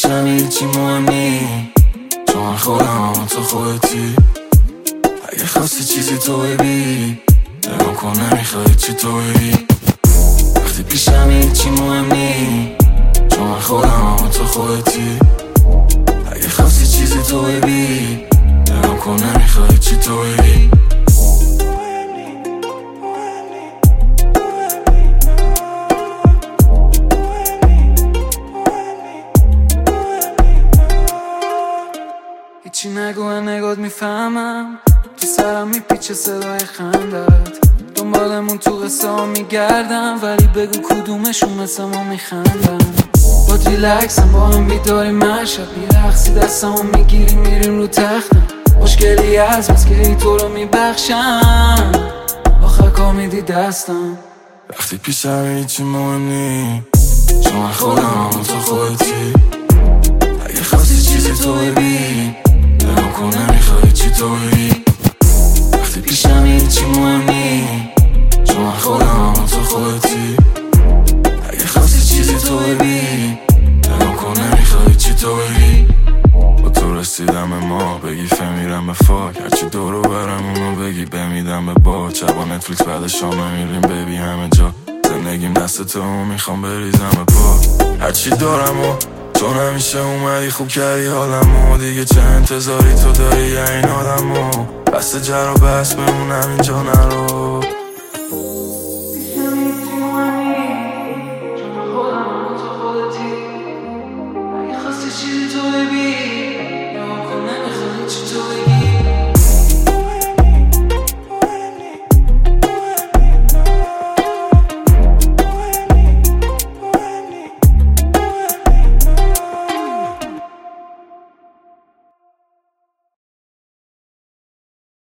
پیشم هیچی مهم نی، چون من خودم تو خودتی. اگه خواستی چیزی تو ببی، نگاه کن نمیخوای چی تو ببی. وقتی پیشم هیچی مهم نی، چون من خودم تو خودتی. اگه خواستی چیزی تو ببی، نگاه کن نمیخوای چی تو ببی. هیچی نگو نگات میفهمم، تو سرم میپیچه صدای خندت. دنبالمون تو قصه ها میگردم، ولی بگو کدومشون مثل ما میخندن. با ریلکسم با هم بیداریم مشب، میرقصی دستمو میگیری میریم رو تختم. مشکلی هست بس که ای تو رو میبخشم، آخر کار میدی دستم. وقتی پیشم هیچی مهم نی، چون من خودم تو خودتی. اگه خواستی چیزی تو ببین، نگاه کن نمیخوای چی تو ببین. وقتی پیشم هیچی مهم نی، چون من خودم تو خودتی. اگه خواستی چیزی تو ببین، نگاه کن نمیخوای چی تو ببین. با تو رسیدم به ما، بگی فهمیدم به فاک. هرچی دورو برم اونو بگی بمیدم به با. شبا نتفلیکس بعد شام نمیریم ببی همه جا. زندگیم دست تو میخوام بریزم به پا. هرچی دارم و تو نمیشه اومدی خوب کردی حالمو. دیگه چه انتظاری تو داری یا این آدمو؟ بس جر و بس بمونم اینجا نرو.